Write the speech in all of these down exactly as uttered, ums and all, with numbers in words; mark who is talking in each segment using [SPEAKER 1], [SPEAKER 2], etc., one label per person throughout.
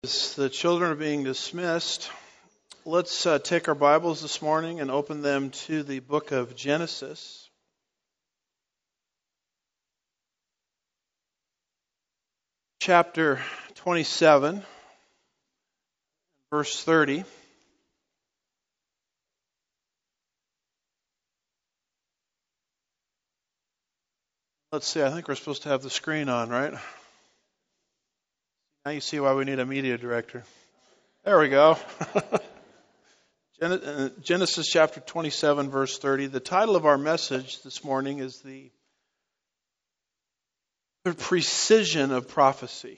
[SPEAKER 1] As the children are being dismissed, let's uh, take our Bibles this morning and open them to the book of Genesis. Chapter twenty-seven, verse thirty. Let's see, I think we're supposed to have the screen on, right? Now you see why we need a media director. There we go. Genesis chapter twenty-seven, verse thirty. The title of our message this morning is the precision of prophecy.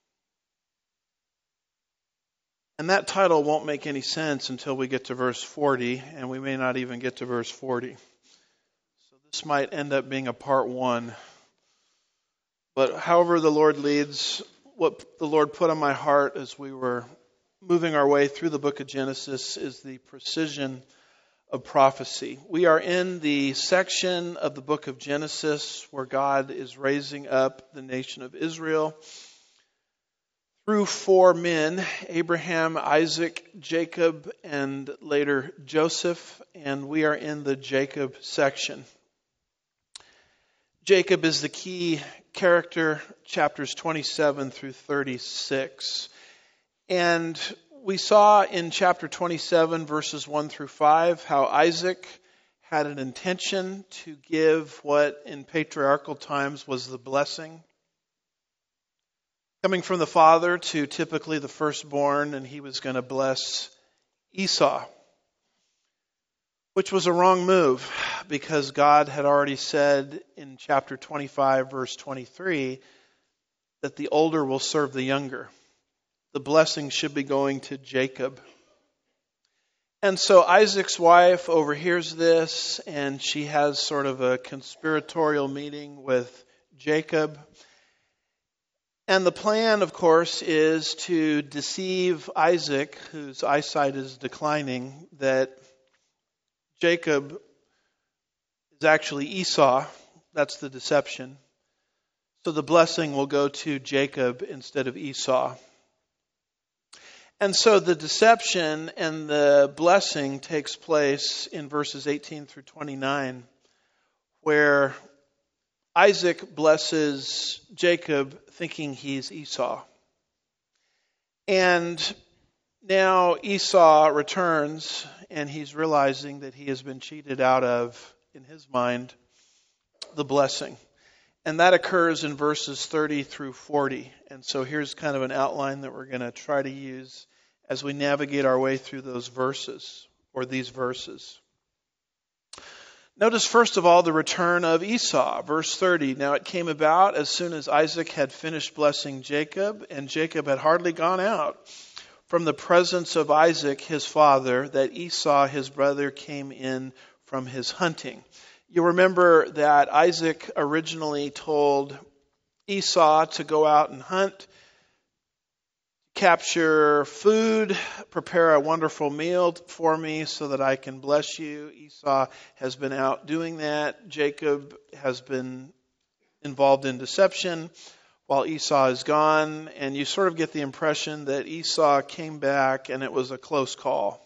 [SPEAKER 1] And that title won't make any sense until we get to verse forty, and we may not even get to verse forty. So this might end up being a part one. But however the Lord leads, what the Lord put on my heart as we were moving our way through the book of Genesis is the precision of prophecy. We are in the section of the book of Genesis where God is raising up the nation of Israel through four men, Abraham, Isaac, Jacob, and later Joseph, and we are in the Jacob section. Jacob is the key character, chapters twenty-seven through thirty-six. And we saw in chapter twenty-seven, verses one through five, how Isaac had an intention to give what in patriarchal times was the blessing. Coming from the father to typically the firstborn, and he was going to bless Esau, which was a wrong move because God had already said in chapter twenty-five, verse twenty-three, that the older will serve the younger. The blessing should be going to Jacob. And so Isaac's wife overhears this, and she has sort of a conspiratorial meeting with Jacob. And the plan, of course, is to deceive Isaac, whose eyesight is declining, that Jacob is actually Esau. That's the deception. So the blessing will go to Jacob instead of Esau. And so the deception and the blessing takes place in verses eighteen through twenty-nine, where Isaac blesses Jacob thinking he's Esau. And now Esau returns, and he's realizing that he has been cheated out of, in his mind, the blessing. And that occurs in verses thirty through forty. And so here's kind of an outline that we're going to try to use as we navigate our way through those verses, or these verses. Notice, first of all, the return of Esau. Verse thirty, now it came about as soon as Isaac had finished blessing Jacob, and Jacob had hardly gone out from the presence of Isaac, his father, that Esau, his brother, came in from his hunting. You remember that Isaac originally told Esau to go out and hunt, capture food, prepare a wonderful meal for me so that I can bless you. Esau has been out doing that. Jacob has been involved in deception while Esau is gone. And you sort of get the impression that Esau came back and it was a close call.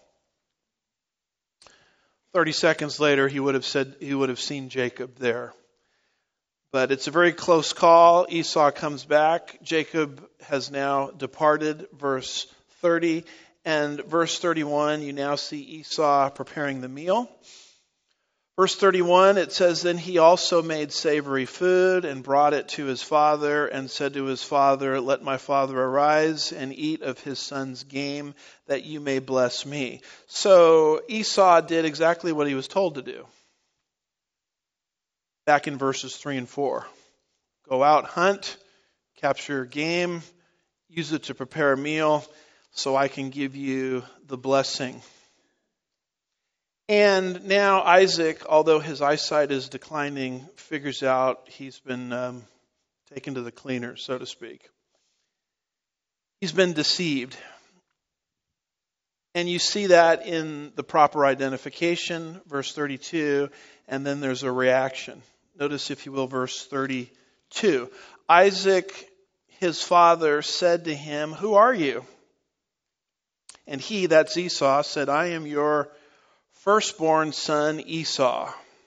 [SPEAKER 1] Thirty seconds later, he would have said he would have seen Jacob there. But it's a very close call. Esau comes back. Jacob has now departed, verse thirty. And verse thirty-one, you now see Esau preparing the meal. Verse thirty-one, it says, then he also made savory food and brought it to his father and said to his father, let my father arise and eat of his son's game that you may bless me. So Esau did exactly what he was told to do. Back in verses three and four. Go out, hunt, capture game, use it to prepare a meal so I can give you the blessing. And now Isaac, although his eyesight is declining, figures out he's been um, taken to the cleaner, so to speak. He's been deceived. And you see that in the proper identification, verse thirty-two, and then there's a reaction. Notice, if you will, verse thirty-two. Isaac, his father, said to him, who are you? And he, that's Esau, said, I am your firstborn son Esau.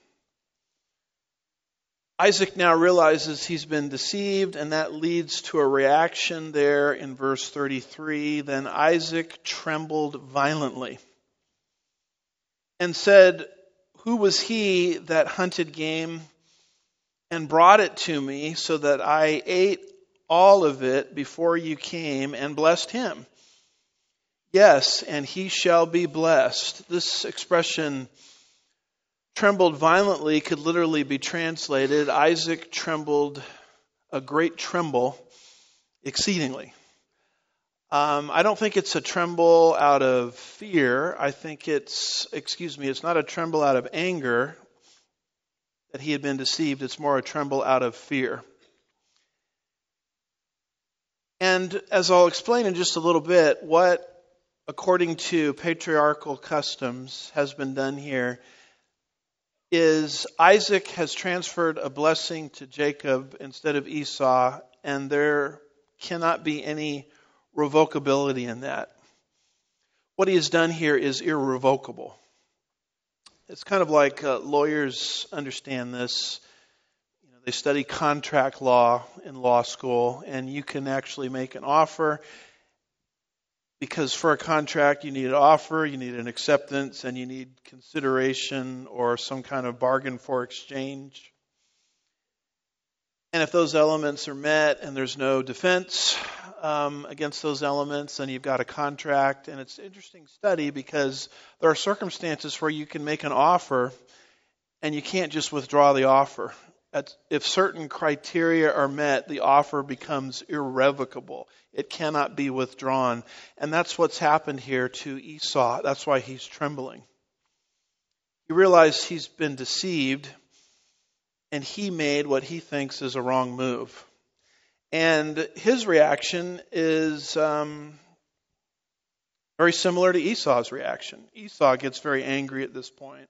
[SPEAKER 1] Isaac now realizes he's been deceived, and that leads to a reaction there in verse thirty-three. Then Isaac trembled violently and said, who was he that hunted game and brought it to me so that I ate all of it before you came and blessed him? Yes, and he shall be blessed. This expression, trembled violently, could literally be translated, Isaac trembled a great tremble exceedingly. Um, I don't think it's a tremble out of fear. I think it's, excuse me, it's not a tremble out of anger that he had been deceived. It's more a tremble out of fear. And as I'll explain in just a little bit, what, according to patriarchal customs, has been done here is Isaac has transferred a blessing to Jacob instead of Esau, and there cannot be any revocability in that. What he has done here is irrevocable. It's kind of like uh, lawyers understand this. You know, they study contract law in law school, and you can actually make an offer. Because for a contract, you need an offer, you need an acceptance, and you need consideration or some kind of bargain for exchange. And if those elements are met and there's no defense um, against those elements, then you've got a contract. And it's an interesting study because there are circumstances where you can make an offer and you can't just withdraw the offer. If certain criteria are met, the offer becomes irrevocable. It cannot be withdrawn. And that's what's happened here to Esau. That's why he's trembling. He realized he's been deceived, and he made what he thinks is a wrong move. And his reaction is um, very similar to Esau's reaction. Esau gets very angry at this point.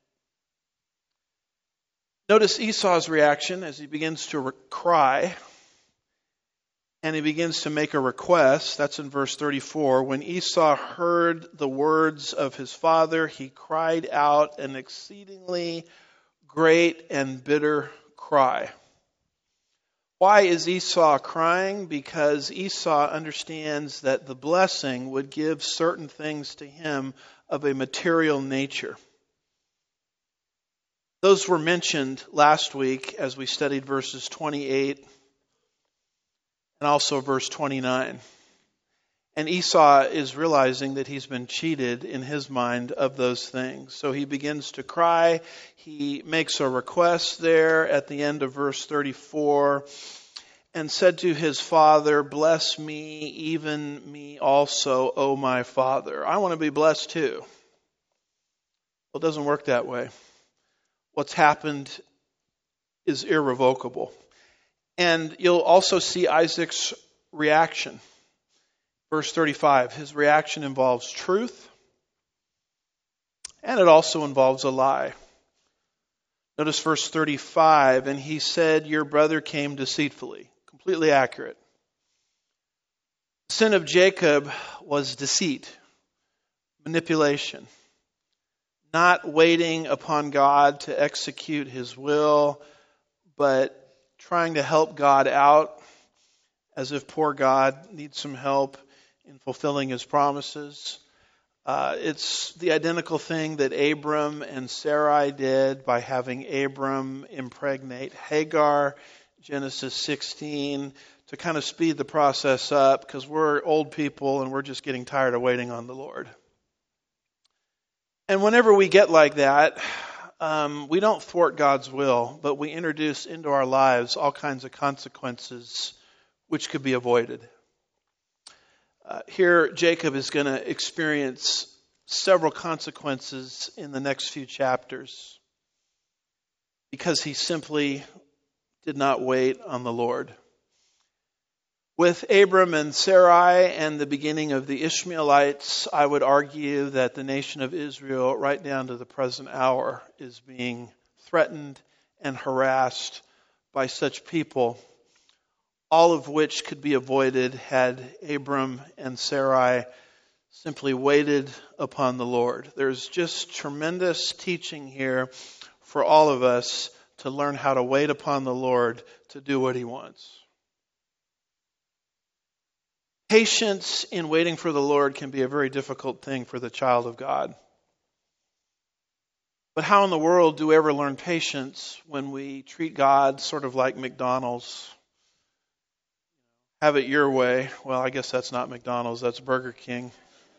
[SPEAKER 1] Notice Esau's reaction as he begins to re- cry, and he begins to make a request. That's in verse thirty-four. When Esau heard the words of his father, he cried out an exceedingly great and bitter cry. Why is Esau crying? Because Esau understands that the blessing would give certain things to him of a material nature. Those were mentioned last week as we studied verses twenty-eight and also verse twenty-nine. And Esau is realizing that he's been cheated in his mind of those things. So he begins to cry. He makes a request there at the end of verse thirty-four and said to his father, bless me, even me also, O my father. I want to be blessed too. Well, it doesn't work that way. What's happened is irrevocable. And you'll also see Isaac's reaction. Verse thirty-five, his reaction involves truth, and it also involves a lie. Notice verse thirty-five, and he said, your brother came deceitfully. Completely accurate. The sin of Jacob was deceit, manipulation. Not waiting upon God to execute his will, but trying to help God out as if poor God needs some help in fulfilling his promises. Uh, it's the identical thing that Abram and Sarai did by having Abram impregnate Hagar, Genesis sixteen, to kind of speed the process up because we're old people and we're just getting tired of waiting on the Lord. And whenever we get like that, um, we don't thwart God's will, but we introduce into our lives all kinds of consequences which could be avoided. Uh, here, Jacob is going to experience several consequences in the next few chapters because he simply did not wait on the Lord. With Abram and Sarai and the beginning of the Ishmaelites, I would argue that the nation of Israel, right down to the present hour, is being threatened and harassed by such people, all of which could be avoided had Abram and Sarai simply waited upon the Lord. There's just tremendous teaching here for all of us to learn how to wait upon the Lord to do what He wants. Patience in waiting for the Lord can be a very difficult thing for the child of God. But how in the world do we ever learn patience when we treat God sort of like McDonald's? Have it your way. Well, I guess that's not McDonald's, that's Burger King.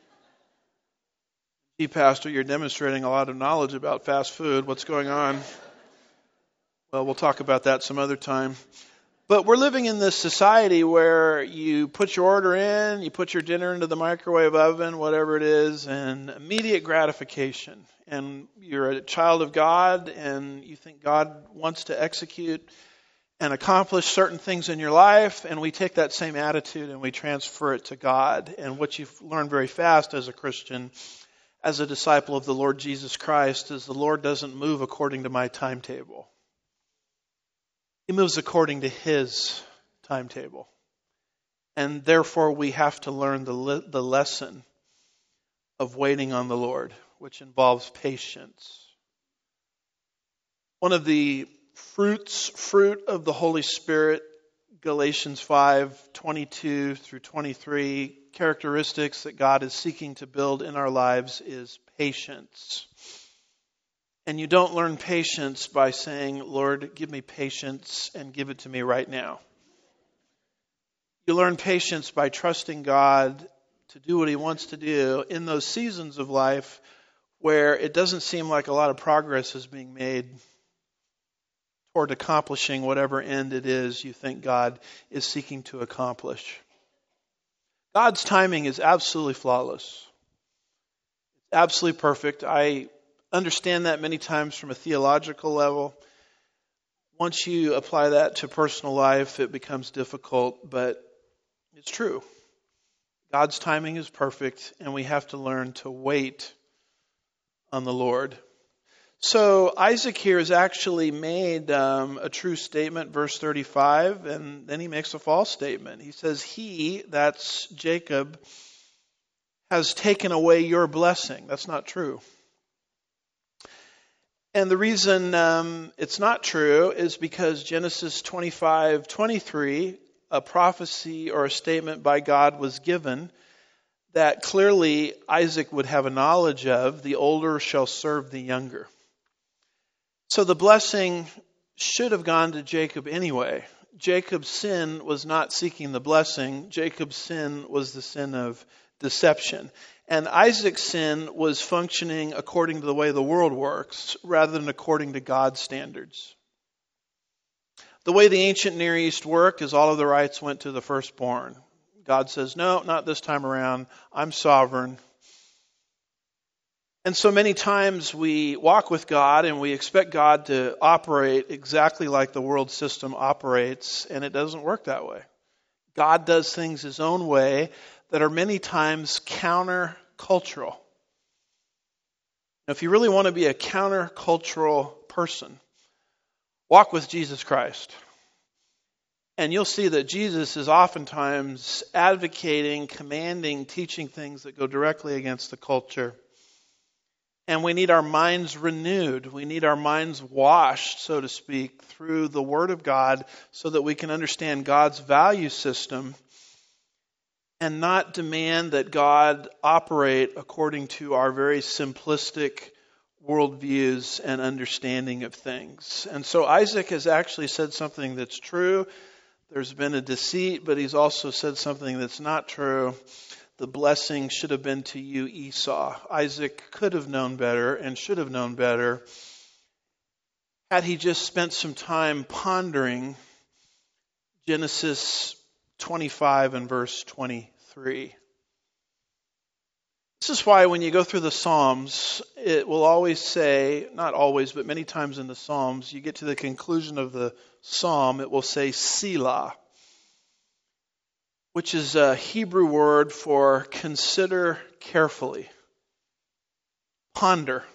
[SPEAKER 1] Gee, Pastor, you're demonstrating a lot of knowledge about fast food. What's going on? Well, we'll talk about that some other time. But we're living in this society where you put your order in, you put your dinner into the microwave oven, whatever it is, and immediate gratification. And you're a child of God, and you think God wants to execute and accomplish certain things in your life, and we take that same attitude and we transfer it to God. And what you've learned very fast as a Christian, as a disciple of the Lord Jesus Christ, is the Lord doesn't move according to my timetable. He moves according to His timetable. And therefore we have to learn the le- the lesson of waiting on the Lord, which involves patience. One of the fruits, fruit of the Holy Spirit, Galatians five, twenty-two through twenty-three, characteristics that God is seeking to build in our lives is patience. And you don't learn patience by saying, Lord, give me patience and give it to me right now. You learn patience by trusting God to do what He wants to do in those seasons of life where it doesn't seem like a lot of progress is being made toward accomplishing whatever end it is you think God is seeking to accomplish. God's timing is absolutely flawless. It's absolutely perfect. I understand that many times from a theological level. Once you apply that to personal life, it becomes difficult, but it's true. God's timing is perfect, and we have to learn to wait on the Lord. So Isaac here has actually made um, a true statement, verse thirty-five, and then he makes a false statement. He says, he, that's Jacob, has taken away your blessing. That's not true. And the reason um, it's not true is because Genesis twenty-five twenty-three, a prophecy or a statement by God was given that clearly Isaac would have a knowledge of. The older shall serve the younger. So the blessing should have gone to Jacob anyway. Jacob's sin was not seeking the blessing. Jacob's sin was the sin of deception. And Isaac's sin was functioning according to the way the world works rather than according to God's standards. The way the ancient Near East worked is all of the rights went to the firstborn. God says, no, not this time around. I'm sovereign. And so many times we walk with God and we expect God to operate exactly like the world system operates, and it doesn't work that way. God does things His own way that are many times counter-cultural. Now, if you really want to be a counter-cultural person, walk with Jesus Christ. And you'll see that Jesus is oftentimes advocating, commanding, teaching things that go directly against the culture. And we need our minds renewed. We need our minds washed, so to speak, through the Word of God so that we can understand God's value system and not demand that God operate according to our very simplistic worldviews and understanding of things. And so Isaac has actually said something that's true. There's been a deceit, but he's also said something that's not true. The blessing should have been to you, Esau. Isaac could have known better and should have known better had he just spent some time pondering Genesis twenty-five and verse twenty-three. This is why when you go through the Psalms, it will always say, not always, but many times in the Psalms, you get to the conclusion of the Psalm, it will say Selah, which is a Hebrew word for consider carefully. Ponder.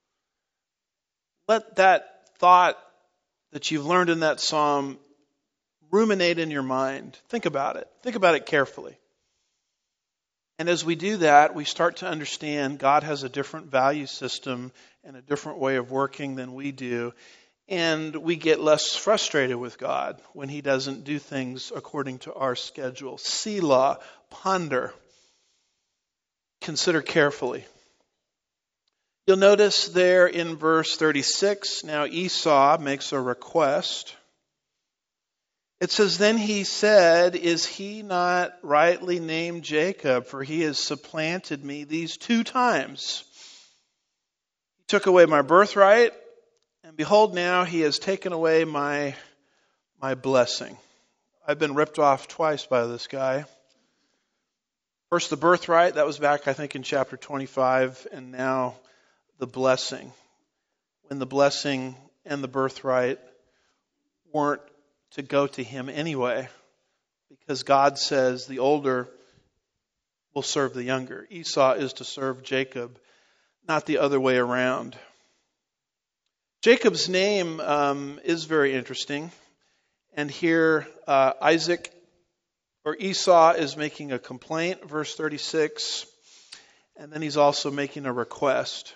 [SPEAKER 1] Let that thought that you've learned in that Psalm ruminate in your mind. Think about it. Think about it carefully. And as we do that, we start to understand God has a different value system and a different way of working than we do. And we get less frustrated with God when he doesn't do things according to our schedule. Selah, ponder, consider carefully. You'll notice there in verse thirty-six, now Esau makes a request. It says, then he said, is he not rightly named Jacob? For he has supplanted me these two times. He took away my birthright, and behold, now he has taken away my, my blessing. I've been ripped off twice by this guy. First the birthright, that was back I think in chapter twenty-five, and now the blessing. When the blessing and the birthright weren't to go to him anyway, because God says the older will serve the younger. Esau is to serve Jacob, not the other way around. Jacob's name um, is very interesting. And here uh, Isaac or Esau is making a complaint, verse thirty-six. And then he's also making a request.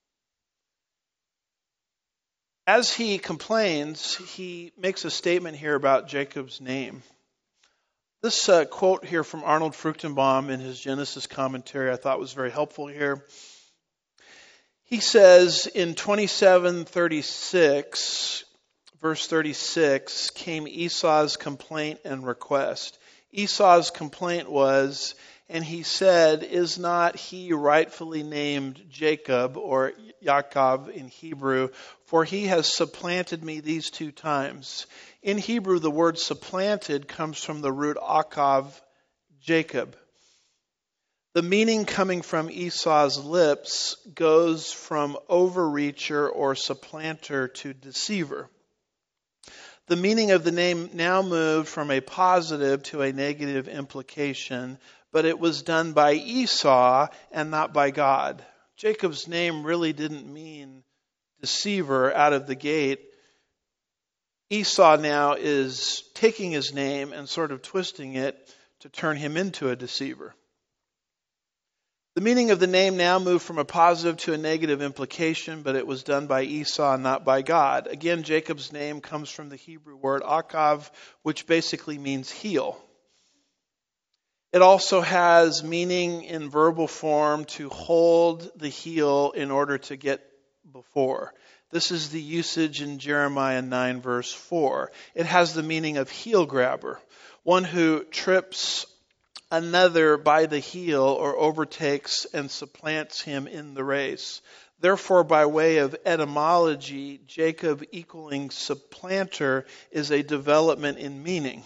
[SPEAKER 1] As he complains, he makes a statement here about Jacob's name. This uh, quote here from Arnold Fruchtenbaum in his Genesis commentary I thought was very helpful here. He says in twenty-seven thirty-six, verse thirty-six, came Esau's complaint and request. Esau's complaint was, and he said, is not he rightfully named Jacob, or Yaakov in Hebrew, for he has supplanted me these two times. In Hebrew, the word supplanted comes from the root akav, Jacob. The meaning coming from Esau's lips goes from overreacher or supplanter to deceiver. The meaning of the name now moved from a positive to a negative implication, but it was done by Esau and not by God. Jacob's name really didn't mean deceiver out of the gate. Esau now is taking his name and sort of twisting it to turn him into a deceiver. The meaning of the name now moved from a positive to a negative implication, but it was done by Esau, not by God. Again, Jacob's name comes from the Hebrew word akav, which basically means heel. It also has meaning in verbal form to hold the heel in order to get before. This is the usage in Jeremiah nine, verse four. It has the meaning of heel grabber, one who trips another by the heel or overtakes and supplants him in the race. Therefore, by way of etymology, Jacob equaling supplanter is a development in meaning,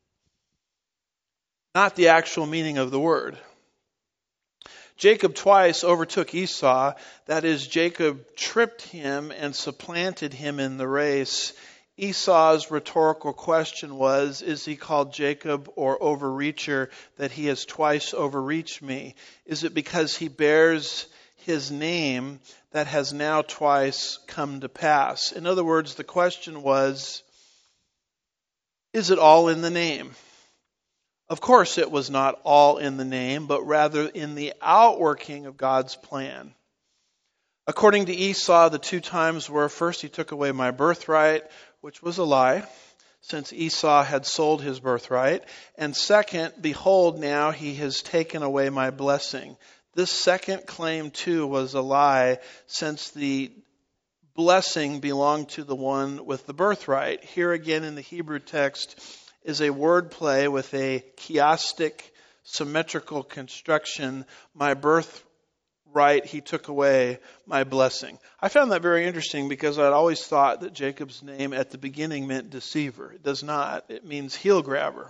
[SPEAKER 1] not the actual meaning of the word. Jacob twice overtook Esau, that is, Jacob tripped him and supplanted him in the race. Esau's rhetorical question was, is he called Jacob or overreacher that he has twice overreached me? Is it because he bears his name that has now twice come to pass? In other words, the question was, is it all in the name? Of course it was not all in the name, but rather in the outworking of God's plan. According to Esau, the two times were, first, he took away my birthright, which was a lie, since Esau had sold his birthright. And second, behold, now he has taken away my blessing. This second claim, too, was a lie, since the blessing belonged to the one with the birthright. Here again in the Hebrew text is a word play with a chiastic, symmetrical construction. My birthright Right, he took away my blessing. I found that very interesting because I'd always thought that Jacob's name at the beginning meant deceiver. It does not. It means heel grabber.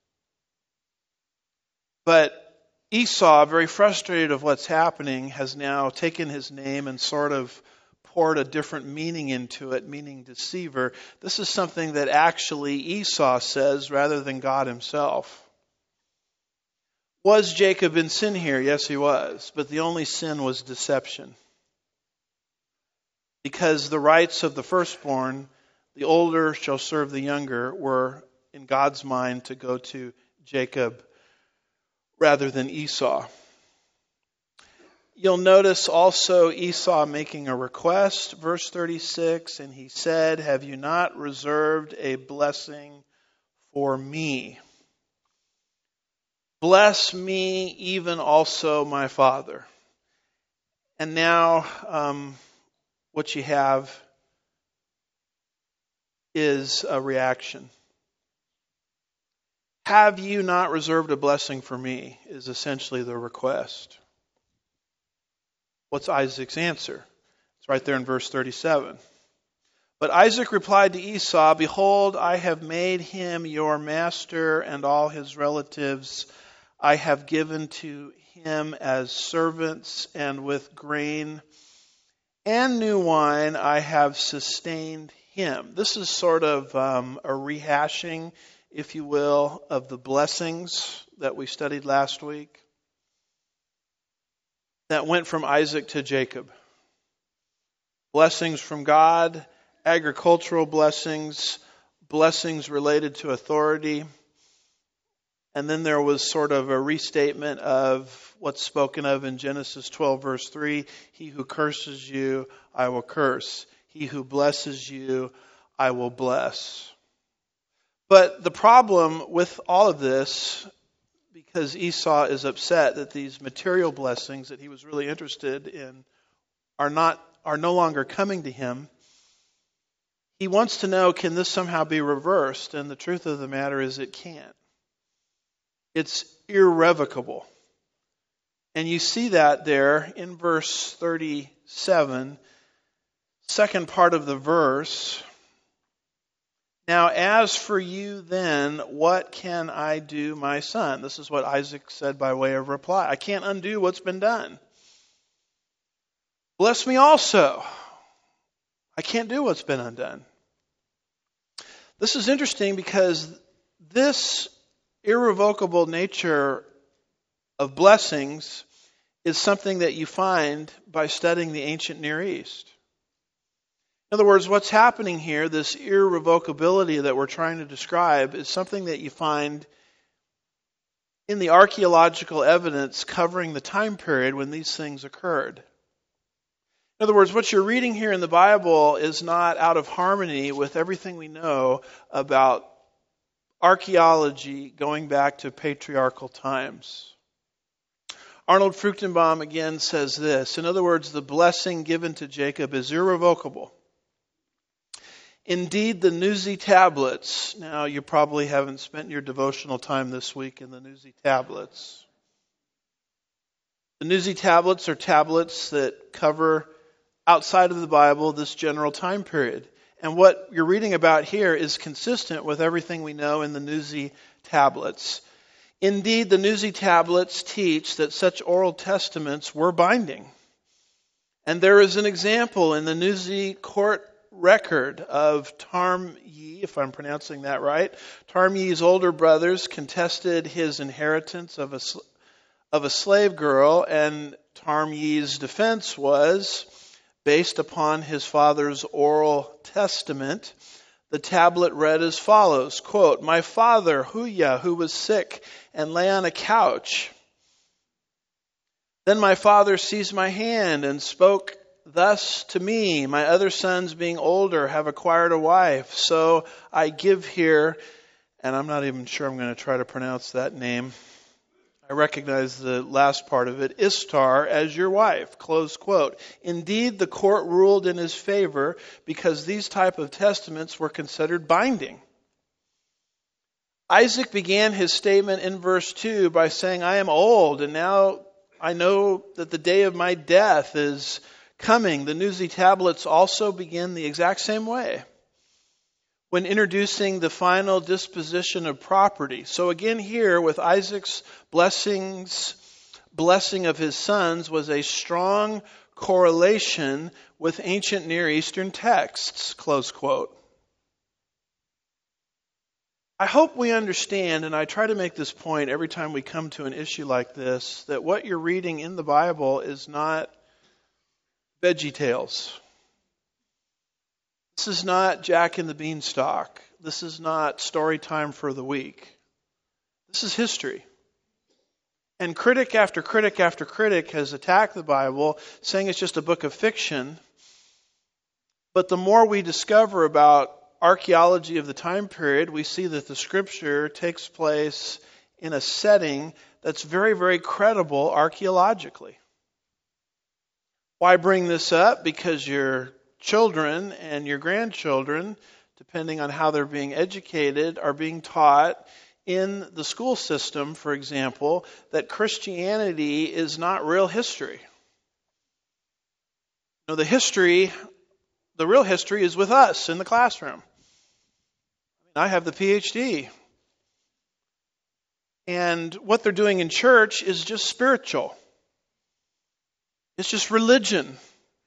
[SPEAKER 1] But Esau, very frustrated of what's happening, has now taken his name and sort of poured a different meaning into it, meaning deceiver. This is something that actually Esau says rather than God himself. Was Jacob in sin here? Yes, he was. But the only sin was deception. Because the rights of the firstborn, the older shall serve the younger, were in God's mind to go to Jacob rather than Esau. You'll notice also Esau making a request, verse thirty-six, and he said, "Have you not reserved a blessing for me? Bless me even also my father." And now um, what you have is a reaction. "Have you not reserved a blessing for me?" is essentially the request. What's Isaac's answer? It's right there in verse thirty-seven. "But Isaac replied to Esau, 'Behold, I have made him your master, and all his relatives I have given to him as servants, and with grain and new wine I have sustained him.'" This is sort of um, a rehashing, if you will, of the blessings that we studied last week that went from Isaac to Jacob. Blessings from God, agricultural blessings, blessings related to authority. And then there was sort of a restatement of what's spoken of in Genesis twelve, verse three. "He who curses you, I will curse. He who blesses you, I will bless." But the problem with all of this, because Esau is upset that these material blessings that he was really interested in are not are no longer coming to him, he wants to know, can this somehow be reversed? And the truth of the matter is it can't. It's irrevocable. And you see that there in verse thirty-seven, second part of the verse. "Now as for you then, what can I do, my son?" This is what Isaac said by way of reply. I can't undo what's been done. "Bless me also. I can't do what's been undone." This is interesting because this irrevocable nature of blessings is something that you find by studying the ancient Near East. In other words, what's happening here, this irrevocability that we're trying to describe, is something that you find in the archaeological evidence covering the time period when these things occurred. In other words, what you're reading here in the Bible is not out of harmony with everything we know about archaeology going back to patriarchal times. Arnold Fruchtenbaum again says this. In other words, the blessing given to Jacob is irrevocable. Indeed, the Nuzi tablets, now you probably haven't spent your devotional time this week in the Nuzi tablets. The Nuzi tablets are tablets that cover, outside of the Bible, this general time period. And what you're reading about here is consistent with everything we know in the Nuzi tablets. Indeed, the Nuzi tablets teach that such oral testaments were binding. And there is an example in the Nuzi court record of Tarm-Yi, if I'm pronouncing that right. Tarm-Yi's older brothers contested his inheritance of a, of a slave girl, and Tarm-Yi's defense was, based upon his father's oral testament, the tablet read as follows, quote, "My father, Huya, who was sick and lay on a couch. Then my father seized my hand and spoke thus to me, my other sons being older have acquired a wife. So I give here," and I'm not even sure I'm going to try to pronounce that name. I recognize the last part of it, "Istar as your wife," close quote. Indeed, the court ruled in his favor because these type of testaments were considered binding. Isaac began his statement in verse two by saying, "I am old, and now I know that the day of my death is coming." The Nuzi tablets also begin the exact same way when introducing the final disposition of property. So again here with Isaac's blessings, blessing of his sons was a strong correlation with ancient Near Eastern texts, close quote. I hope we understand, and I try to make this point every time we come to an issue like this, that what you're reading in the Bible is not Veggie Tales. This is not Jack and the Beanstalk. This is not story time for the week. This is history. And critic after critic after critic has attacked the Bible, saying it's just a book of fiction. But the more we discover about archaeology of the time period, we see that the Scripture takes place in a setting that's very, very credible archaeologically. Why bring this up? Because your children and your grandchildren, depending on how they're being educated, are being taught in the school system, for example, that Christianity is not real history. No, the history, the real history is with us in the classroom. I have the P H D. And what they're doing in church is just spiritual. It's just religion.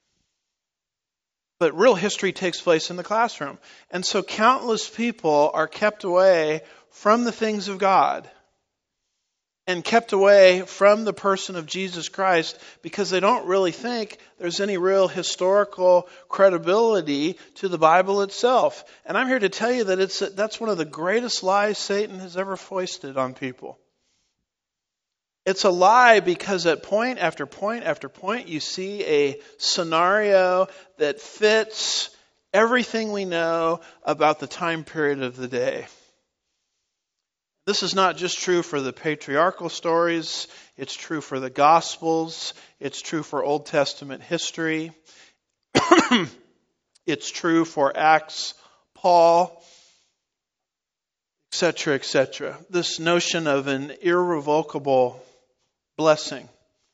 [SPEAKER 1] But real history takes place in the classroom. And so countless people are kept away from the things of God and kept away from the person of Jesus Christ because they don't really think there's any real historical credibility to the Bible itself. And I'm here to tell you that it's that's one of the greatest lies Satan has ever foisted on people. It's a lie because at point after point after point you see a scenario that fits everything we know about the time period of the day. This is not just true for the patriarchal stories, it's true for the Gospels, it's true for Old Testament history, it's true for Acts, Paul, et cetera, et cetera. This notion of an irrevocable blessing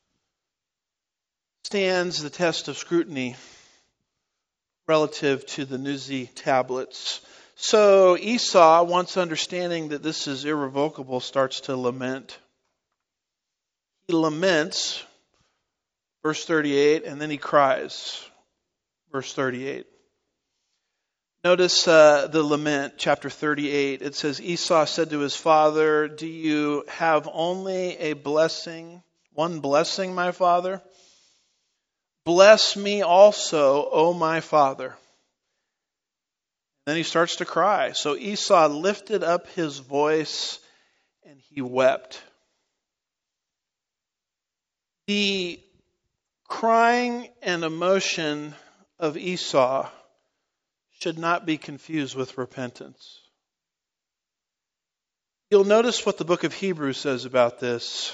[SPEAKER 1] stands the test of scrutiny relative to the Nuzi tablets. So Esau, once understanding that this is irrevocable, starts to lament. He laments, verse thirty-eight, and then he cries, verse thirty-eight. Notice uh, the lament, chapter thirty-eight. It says, Esau said to his father, "Do you have only a blessing, one blessing, my father? Bless me also, O my father." Then he starts to cry. So Esau lifted up his voice and he wept. The crying and emotion of Esau should not be confused with repentance. You'll notice what the book of Hebrews says about this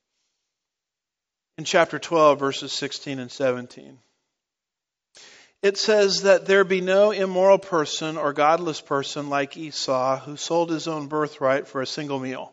[SPEAKER 1] in chapter twelve, verses sixteen and seventeen. It says that there be no immoral person or godless person like Esau who sold his own birthright for a single meal.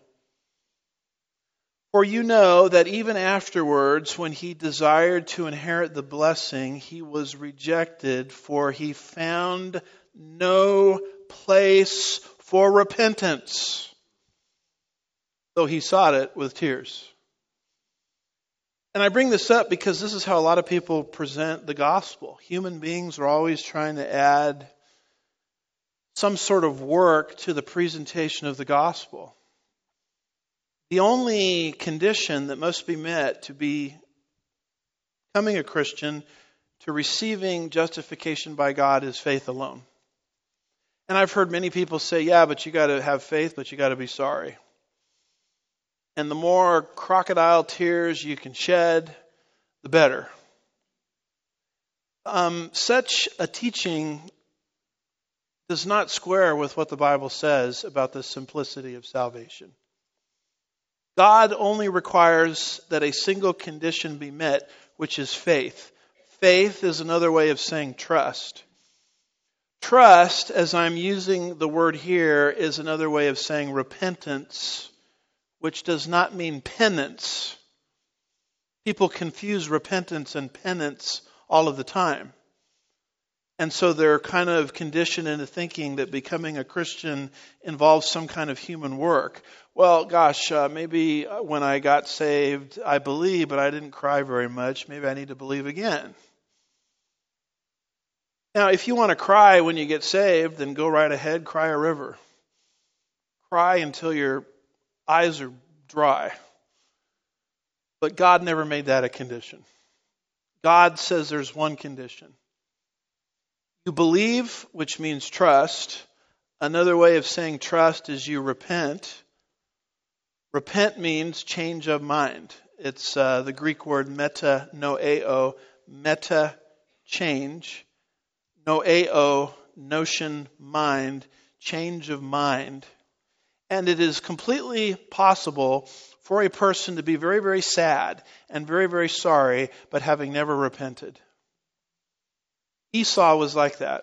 [SPEAKER 1] For you know that even afterwards, when he desired to inherit the blessing, he was rejected, for he found no place for repentance, though he sought it with tears. And I bring this up because this is how a lot of people present the gospel. Human beings are always trying to add some sort of work to the presentation of the gospel. The only condition that must be met to be becoming a Christian, to receiving justification by God, is faith alone. And I've heard many people say, yeah, but you got to have faith, but you got to be sorry. And the more crocodile tears you can shed, the better. Um, such a teaching does not square with what the Bible says about the simplicity of salvation. God only requires that a single condition be met, which is faith. Faith is another way of saying trust. Trust, as I'm using the word here, is another way of saying repentance, which does not mean penance. People confuse repentance and penance all of the time. And so they're kind of conditioned into thinking that becoming a Christian involves some kind of human work. Well, gosh, uh, maybe when I got saved, I believed, but I didn't cry very much. Maybe I need to believe again. Now, if you want to cry when you get saved, then go right ahead, cry a river. Cry until your eyes are dry. But God never made that a condition. God says there's one condition. You believe, which means trust. Another way of saying trust is you repent. Repent means change of mind. It's uh, the Greek word metanoeo, meta, change, noeo, notion, mind, change of mind. And it is completely possible for a person to be very, very sad and very, very sorry, but having never repented. Esau was like that.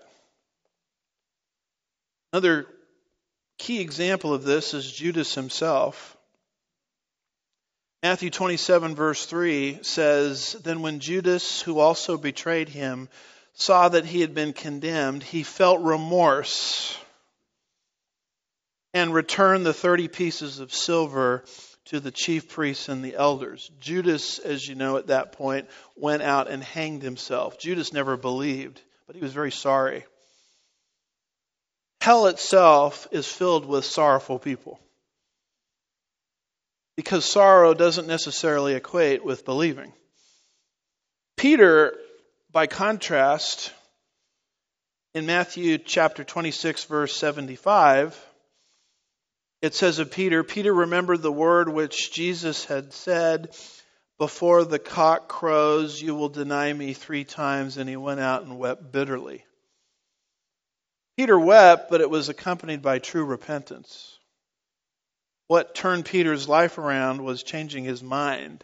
[SPEAKER 1] Another key example of this is Judas himself. Matthew twenty-seven verse three says, "Then when Judas, who also betrayed him, saw that he had been condemned, he felt remorse and returned the thirty pieces of silver to the chief priests and the elders." Judas, as you know at that point, went out and hanged himself. Judas never believed, but he was very sorry. Hell itself is filled with sorrowful people, because sorrow doesn't necessarily equate with believing. Peter, by contrast, in Matthew chapter twenty-six, verse seventy-five, it says of Peter, Peter remembered the word which Jesus had said, "Before the cock crows, you will deny me three times," and he went out and wept bitterly. Peter wept, but it was accompanied by true repentance. What turned Peter's life around was changing his mind,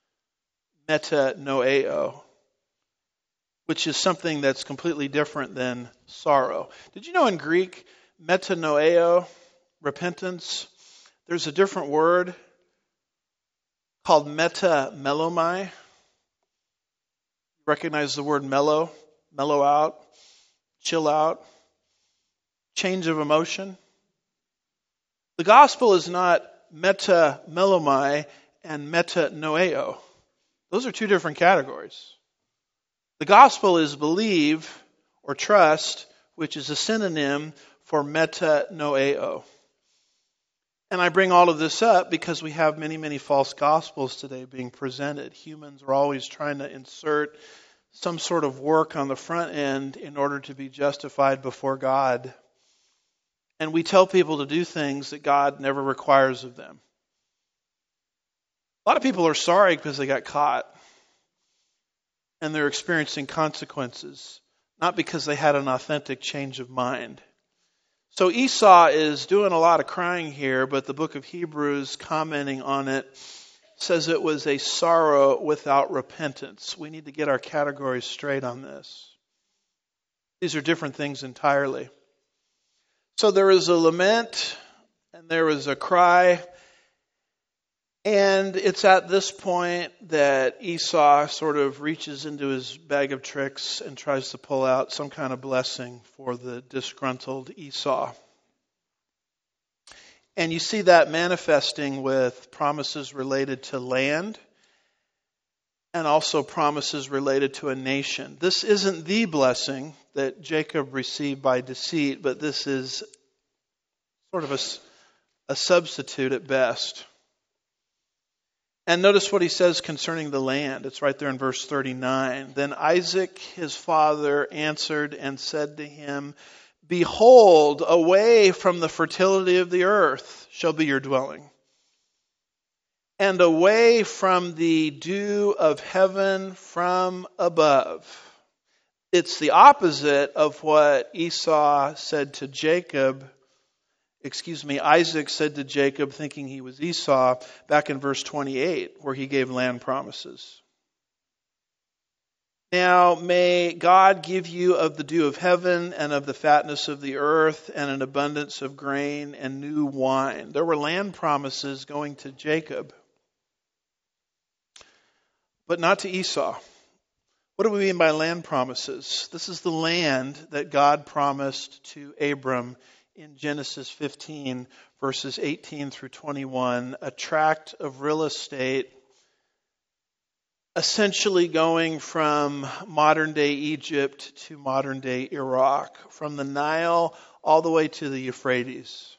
[SPEAKER 1] metanoeo, which is something that's completely different than sorrow. Did you know in Greek, metanoeo, repentance, there's a different word called metamelomai. Recognize the word mellow, mellow out, chill out, change of emotion. The gospel is not metamelomai and metanoeo. Those are two different categories. The gospel is believe or trust, which is a synonym for metanoeo. And I bring all of this up because we have many, many false gospels today being presented. Humans are always trying to insert some sort of work on the front end in order to be justified before God. And we tell people to do things that God never requires of them. A lot of people are sorry because they got caught. And they're experiencing consequences, not because they had an authentic change of mind. So Esau is doing a lot of crying here, but the book of Hebrews, commenting on it, says it was a sorrow without repentance. We need to get our categories straight on this. These are different things entirely. So there is a lament, and there is a cry, and it's at this point that Esau sort of reaches into his bag of tricks and tries to pull out some kind of blessing for the disgruntled Esau. And you see that manifesting with promises related to land and also promises related to a nation. This isn't the blessing that Jacob received by deceit, but this is sort of a, a substitute at best. And notice what he says concerning the land. It's right there in verse thirty-nine. Then Isaac, his father, answered and said to him, "Behold, away from the fertility of the earth shall be your dwelling, and away from the dew of heaven from above." It's the opposite of what Esau said to Jacob. Excuse me, Isaac said to Jacob, thinking he was Esau, back in verse twenty-eight, where he gave land promises. Now may God give you of the dew of heaven and of the fatness of the earth and an abundance of grain and new wine. There were land promises going to Jacob, but not to Esau. What do we mean by land promises? This is the land that God promised to Abram in Genesis fifteen, verses eighteen through twenty-one, a tract of real estate essentially going from modern-day Egypt to modern-day Iraq, from the Nile all the way to the Euphrates.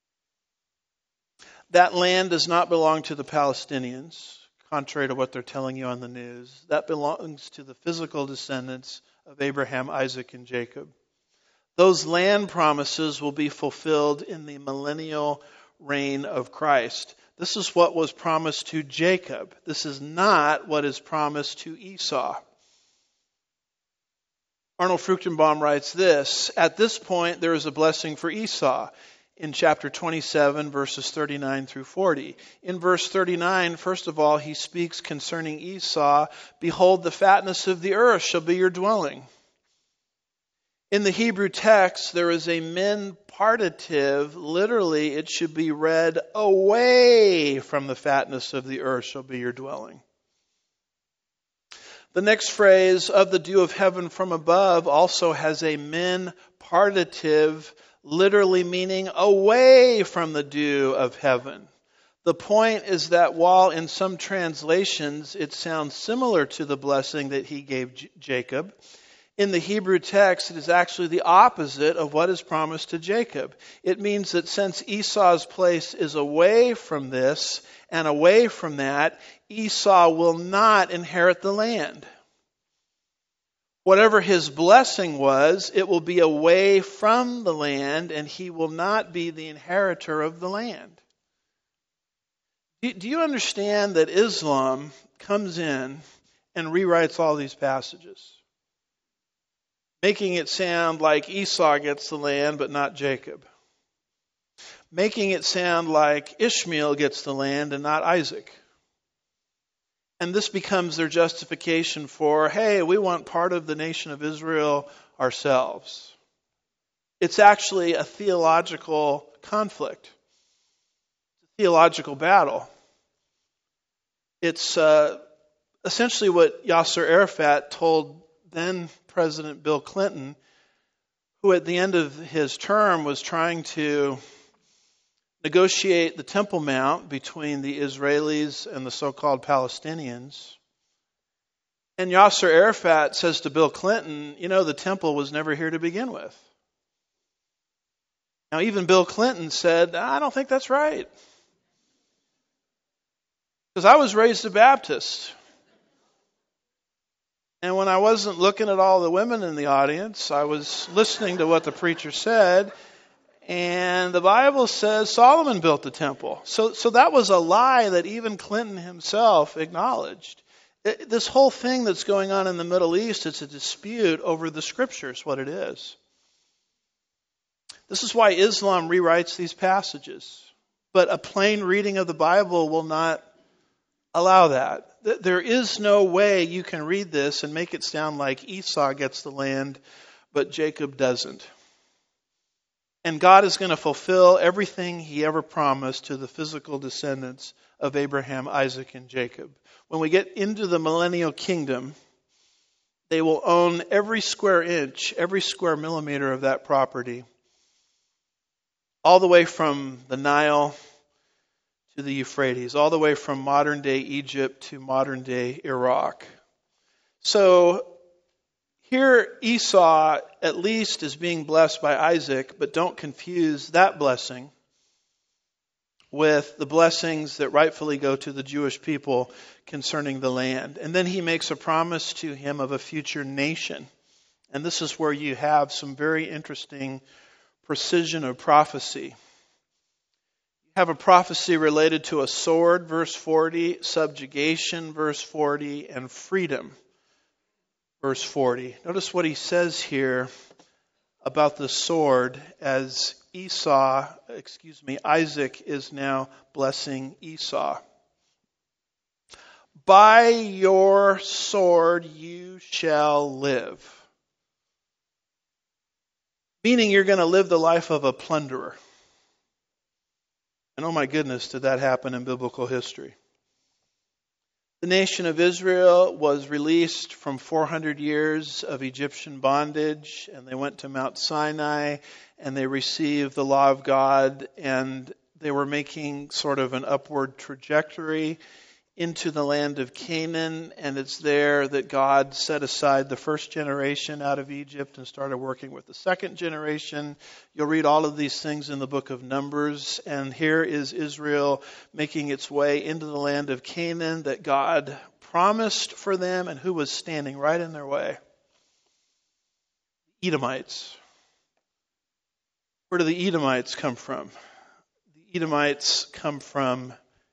[SPEAKER 1] That land does not belong to the Palestinians, contrary to what they're telling you on the news. That belongs to the physical descendants of Abraham, Isaac, and Jacob. Those land promises will be fulfilled in the millennial reign of Christ. This is what was promised to Jacob. This is not what is promised to Esau. Arnold Fruchtenbaum writes this: at this point, there is a blessing for Esau in chapter twenty-seven, verses thirty-nine through forty. In verse thirty-nine, first of all, he speaks concerning Esau. Behold, the fatness of the earth shall be your dwelling. In the Hebrew text, there is a min partitive. Literally, it should be read, away from the fatness of the earth shall be your dwelling. The next phrase, of the dew of heaven from above, also has a min partitive, literally meaning away from the dew of heaven. The point is that while in some translations it sounds similar to the blessing that he gave J- Jacob, in the Hebrew text it is actually the opposite of what is promised to Jacob. It means that since Esau's place is away from this and away from that, Esau will not inherit the land. Whatever his blessing was, it will be away from the land, and he will not be the inheritor of the land. Do you understand that Islam comes in and rewrites all these passages, making it sound like Esau gets the land but not Jacob, making it sound like Ishmael gets the land and not Isaac? And this becomes their justification for, hey, we want part of the nation of Israel ourselves. It's actually a theological conflict, a theological battle. It's uh, essentially what Yasser Arafat told then President Bill Clinton, who at the end of his term was trying to negotiate the Temple Mount between the Israelis and the so-called Palestinians. And Yasser Arafat says to Bill Clinton, you know, the temple was never here to begin with. Now, even Bill Clinton said, I don't think that's right. Because I was raised a Baptist. And when I wasn't looking at all the women in the audience, I was listening to what the preacher said. And the Bible says Solomon built the temple. So, so that was a lie that even Clinton himself acknowledged. It, this whole thing that's going on in the Middle East, it's a dispute over the scriptures, what it is. This is why Islam rewrites these passages. But a plain reading of the Bible will not allow that. There is no way you can read this and make it sound like Esau gets the land, but Jacob doesn't. And God is going to fulfill everything he ever promised to the physical descendants of Abraham, Isaac, and Jacob. When we get into the millennial kingdom, they will own every square inch, every square millimeter of that property, all the way from the Nile to the Euphrates, all the way from modern-day Egypt to modern-day Iraq. So here Esau at least is being blessed by Isaac, but don't confuse that blessing with the blessings that rightfully go to the Jewish people concerning the land. And then he makes a promise to him of a future nation. And this is where you have some very interesting precision of prophecy. You have a prophecy related to a sword, verse forty, subjugation, verse forty, and freedom. Verse forty. Notice what he says here about the sword as Esau, excuse me, Isaac is now blessing Esau. By your sword you shall live. Meaning you're going to live the life of a plunderer. And oh my goodness, did that happen in biblical history. The nation of Israel was released from four hundred years of Egyptian bondage, and they went to Mount Sinai, and they received the law of God, and they were making sort of an upward trajectory into the land of Canaan, and it's there that God set aside the first generation out of Egypt and started working with the second generation. You'll read all of these things in the book of Numbers, and here is Israel making its way into the land of Canaan that God promised for them, and who was standing right in their way? Edomites. Where do the Edomites come from? The Edomites come from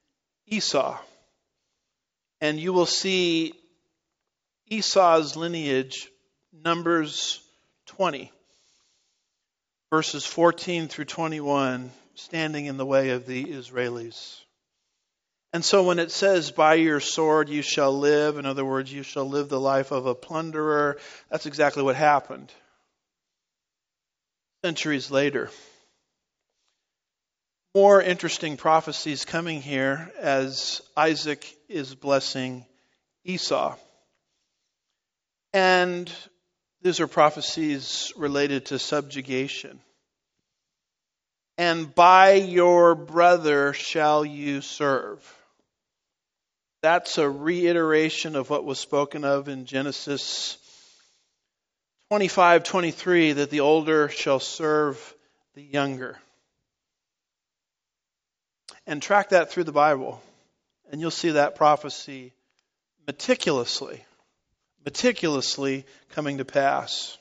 [SPEAKER 1] Esau. And you will see Esau's lineage, Numbers twenty, verses fourteen through twenty-one, standing in the way of the Israelis. And so when it says, by your sword you shall live, in other words, you shall live the life of a plunderer, that's exactly what happened. Centuries later. More interesting prophecies coming here as Isaac is blessing Esau. And these are prophecies related to subjugation. And by your brother shall you serve. That's a reiteration of what was spoken of in Genesis twenty-five twenty-three, that the older shall serve the younger. And track that through the Bible, and you'll see that prophecy meticulously, meticulously coming to pass.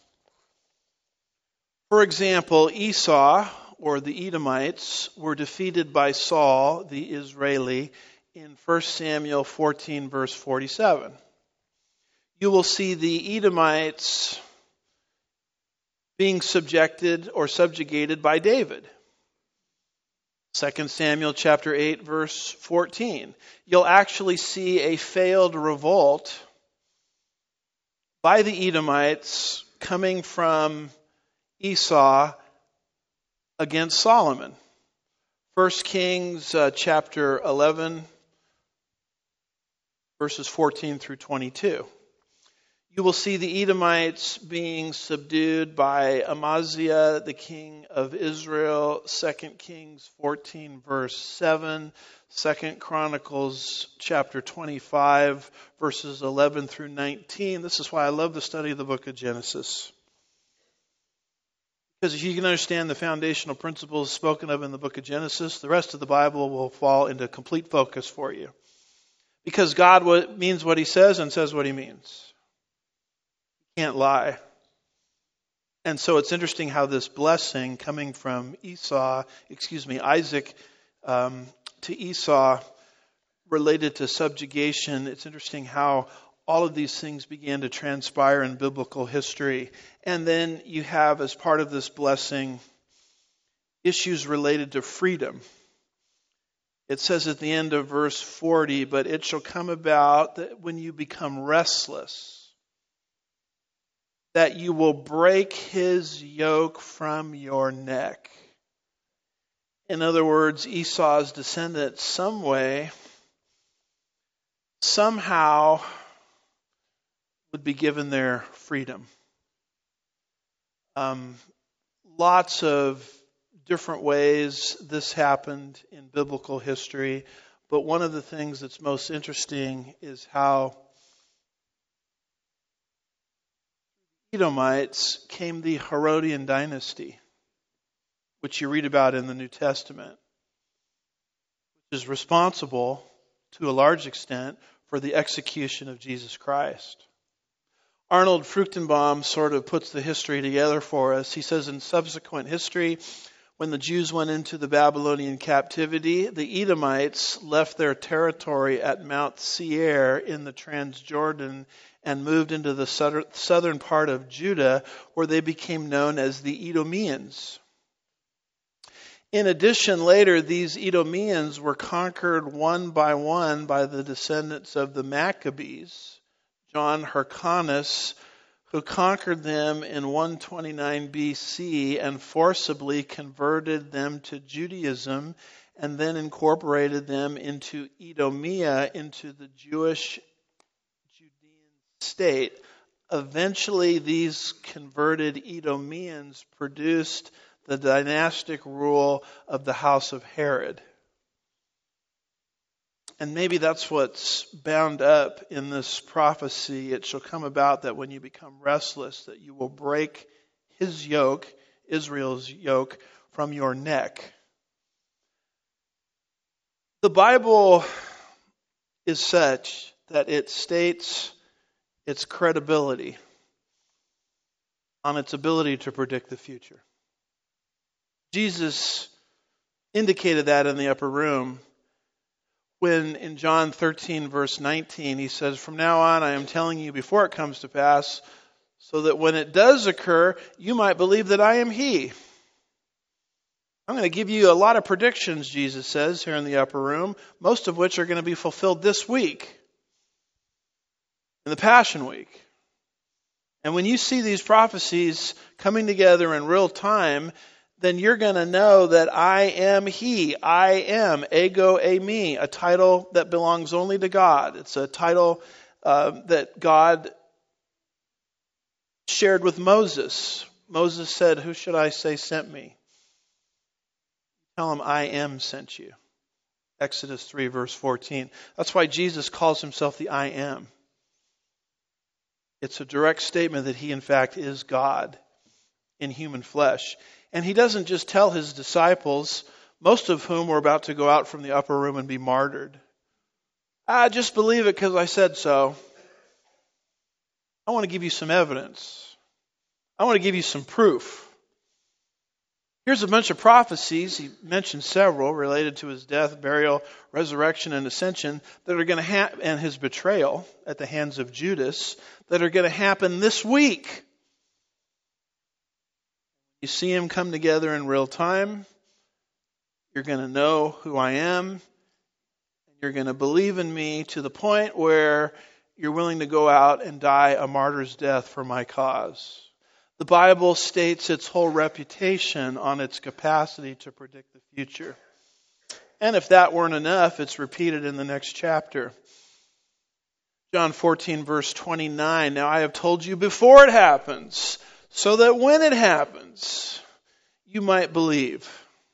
[SPEAKER 1] For example, Esau, or the Edomites, were defeated by Saul, the Israeli, in First Samuel fourteen, verse forty-seven. You will see the Edomites being subjected or subjugated by David. Second Samuel chapter eight, verse fourteen. You'll actually see a failed revolt by the Edomites coming from Esau against Solomon. First Kings uh, chapter eleven, verses fourteen through twenty-two. You will see the Edomites being subdued by Amaziah, the king of Israel. Second Kings fourteen, verse seven. Second Chronicles chapter twenty-five, verses eleven through nineteen. This is why I love the study of the book of Genesis. Because if you can understand the foundational principles spoken of in the book of Genesis, the rest of the Bible will fall into complete focus for you. Because God means what he says and says what he means. He can't lie. And so it's interesting how this blessing coming from Esau, excuse me, Isaac um, to Esau related to subjugation. It's interesting how all of these things began to transpire in biblical history. And then you have, as part of this blessing, issues related to freedom. It says at the end of verse forty, but it shall come about that when you become restless, that you will break his yoke from your neck. In other words, Esau's descendants, some way, somehow, would be given their freedom. Um, lots of different ways this happened in biblical history, but one of the things that's most interesting is how Edomites came the Herodian dynasty, which you read about in the New Testament, which is responsible to a large extent for the execution of Jesus Christ. Arnold Fruchtenbaum sort of puts the history together for us. He says in subsequent history, when the Jews went into the Babylonian captivity, the Edomites left their territory at Mount Seir in the Transjordan and moved into the southern part of Judah, where they became known as the Edomians. In addition, later, these Edomians were conquered one by one by the descendants of the Maccabees, John Hyrcanus, who conquered them in one twenty-nine B C and forcibly converted them to Judaism and then incorporated them into Edomia, into the Jewish Judean state. Eventually, these converted Edomians produced the dynastic rule of the house of Herod. And maybe that's what's bound up in this prophecy. It shall come about that when you become restless, that you will break his yoke, Israel's yoke, from your neck. The Bible is such that it states its credibility on its ability to predict the future. Jesus indicated that in the upper room when in John thirteen, verse nineteen, he says, "From now on I am telling you before it comes to pass, so that when it does occur, you might believe that I am he." I'm going to give you a lot of predictions, Jesus says, here in the upper room, most of which are going to be fulfilled this week, in the Passion Week. And when you see these prophecies coming together in real time, then you're going to know that I am he. I am, ego eimi, a title that belongs only to God. It's a title uh, that God shared with Moses. Moses said, "Who should I say sent me?" Tell him, "I am sent you." Exodus three, verse fourteen. That's why Jesus calls himself the I am. It's a direct statement that he, in fact, is God in human flesh. And he doesn't just tell his disciples, most of whom were about to go out from the upper room and be martyred, "I just believe it because I said so." I want to give you some evidence. I want to give you some proof. Here's a bunch of prophecies. He mentioned several related to his death, burial, resurrection, and ascension that are going to happen, and his betrayal at the hands of Judas, that are going to happen this week. You see him come together in real time. You're going to know who I am. And you're going to believe in me to the point where you're willing to go out and die a martyr's death for my cause. The Bible states its whole reputation on its capacity to predict the future. And if that weren't enough, it's repeated in the next chapter. John fourteen, verse twenty-nine. "Now I have told you before it happens, so that when it happens, you might believe."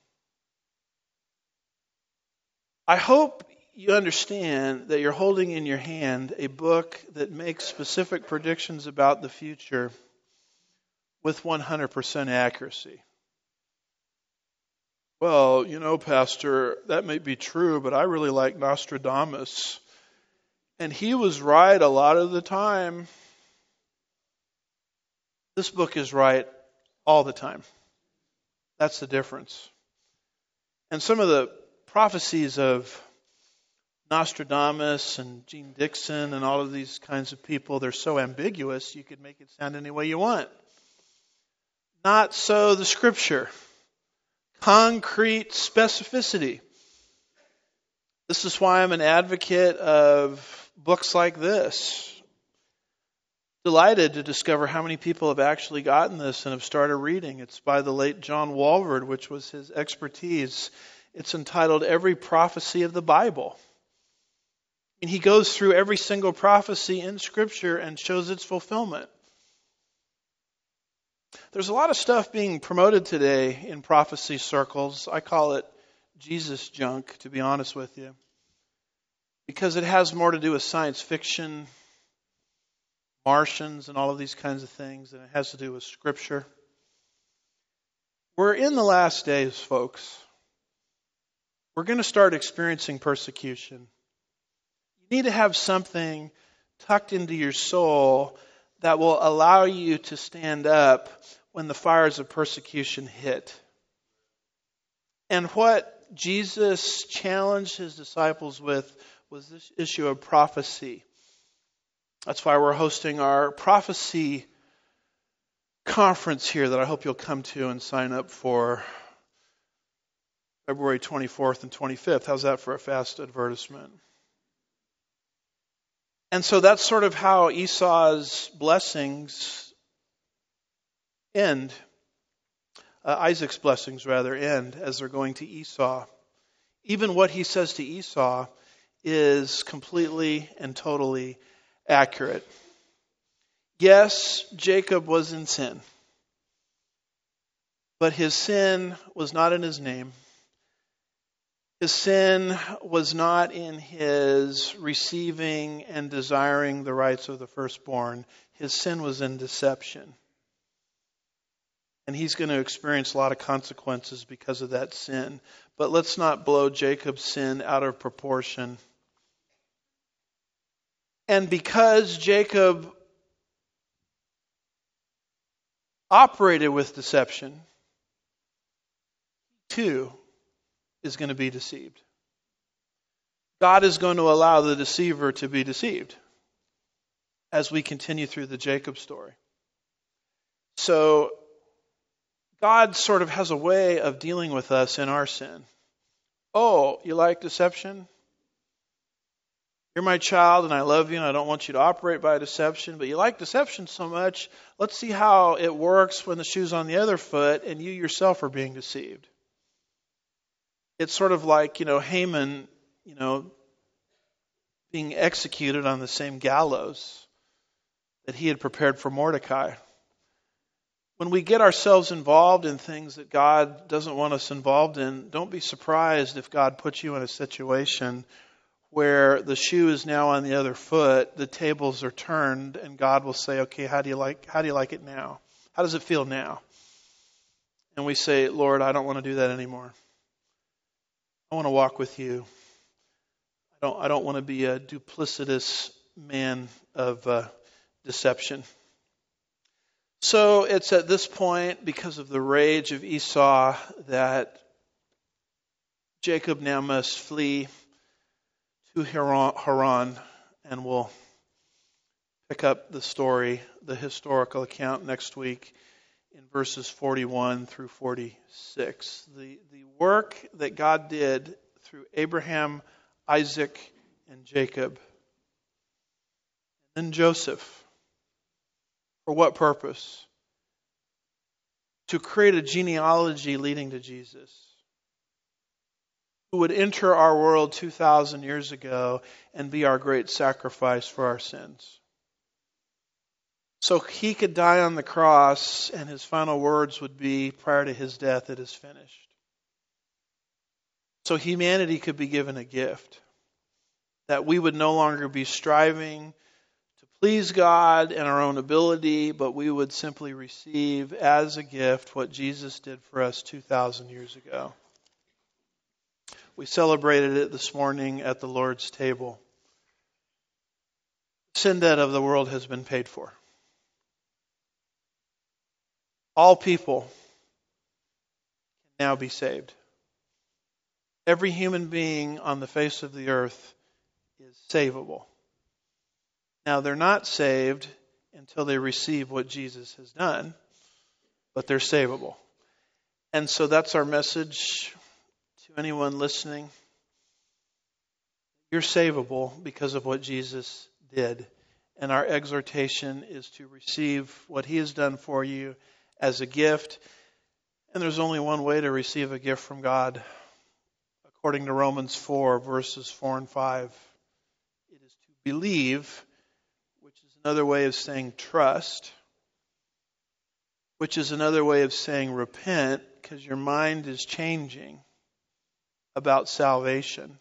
[SPEAKER 1] I hope you understand that you're holding in your hand a book that makes specific predictions about the future with one hundred percent accuracy. "Well, you know, Pastor, that may be true, but I really like Nostradamus. And he was right a lot of the time." This book is right all the time. That's the difference. And some of the prophecies of Nostradamus and Gene Dixon and all of these kinds of people, they're so ambiguous, you could make it sound any way you want. Not so the Scripture. Concrete specificity. This is why I'm an advocate of books like this. Delighted to discover how many people have actually gotten this and have started reading. It's by the late John Walvoord, which was his expertise. It's entitled Every Prophecy of the Bible. And he goes through every single prophecy in Scripture and shows its fulfillment. There's a lot of stuff being promoted today in prophecy circles. I call it Jesus junk, to be honest with you, because it has more to do with science fiction, Martians, and all of these kinds of things than it has to do with Scripture. We're in the last days, folks. We're going to start experiencing persecution. You need to have something tucked into your soul that will allow you to stand up when the fires of persecution hit. And what Jesus challenged his disciples with was this issue of prophecy. That's why we're hosting our prophecy conference here that I hope you'll come to and sign up for February twenty-fourth and twenty-fifth. How's that for a fast advertisement? And so that's sort of how Esau's blessings end. Uh, Isaac's blessings, rather, end as they're going to Esau. Even what he says to Esau is completely and totally accurate. Yes, Jacob was in sin. But his sin was not in his name. His sin was not in his receiving and desiring the rights of the firstborn. His sin was in deception. And he's going to experience a lot of consequences because of that sin. But let's not blow Jacob's sin out of proportion. And because Jacob operated with deception, he too is going to be deceived. God is going to allow the deceiver to be deceived as we continue through the Jacob story. So God sort of has a way of dealing with us in our sin. Oh, you like deception? You're my child and I love you and I don't want you to operate by deception, but you like deception so much, let's see how it works when the shoe's on the other foot and you yourself are being deceived. It's sort of like, you know, Haman, you know, being executed on the same gallows that he had prepared for Mordecai. When we get ourselves involved in things that God doesn't want us involved in, don't be surprised if God puts you in a situation where the shoe is now on the other foot, the tables are turned, and God will say, okay, how do you like how do you like it now? How does it feel now? And we say, Lord, I don't want to do that anymore. I want to walk with you. I don't I don't want to be a duplicitous man of uh, deception. So it's at this point, because of the rage of Esau, that Jacob now must flee to Haran, and we'll pick up the story, the historical account next week in verses forty-one through forty-six. The, the work that God did through Abraham, Isaac, and Jacob. And then Joseph. For what purpose? To create a genealogy leading to Jesus, who would enter our world two thousand years ago and be our great sacrifice for our sins. So he could die on the cross and his final words would be, prior to his death, it is finished. So humanity could be given a gift, that we would no longer be striving to please God in our own ability, but we would simply receive as a gift what Jesus did for us two thousand years ago. We celebrated it this morning at the Lord's table. The sin debt of the world has been paid for. All people can now be saved. Every human being on the face of the earth is savable. Now, they're not saved until they receive what Jesus has done, but they're savable. And so that's our message to anyone listening. You're savable because of what Jesus did. And our exhortation is to receive what he has done for you as a gift. And there's only one way to receive a gift from God, according to Romans four, verses four and five. It is to believe, which is another way of saying trust, which is another way of saying repent, because your mind is changing about salvation.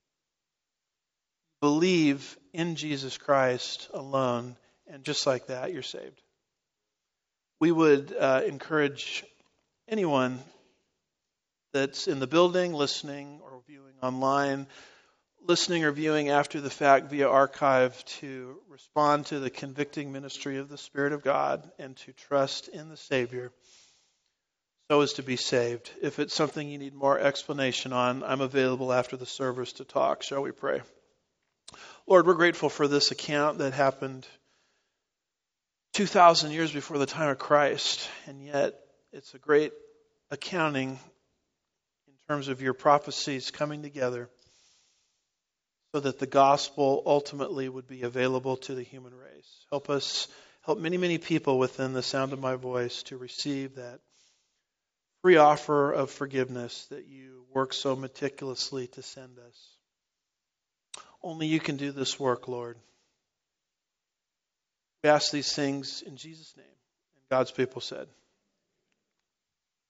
[SPEAKER 1] Believe in Jesus Christ alone, and just like that, you're saved. We would uh, encourage anyone that's in the building, listening or viewing online, listening or viewing after the fact via archive, to respond to the convicting ministry of the Spirit of God and to trust in the Savior so as to be saved. If it's something you need more explanation on, I'm available after the service to talk. Shall we pray? Lord, we're grateful for this account that happened two thousand years before the time of Christ, and yet it's a great accounting in terms of your prophecies coming together so that the gospel ultimately would be available to the human race. Help us, help many, many people within the sound of my voice to receive that free offer of forgiveness that you work so meticulously to send us. Only you can do this work, Lord. We ask these things in Jesus' name. And God's people said,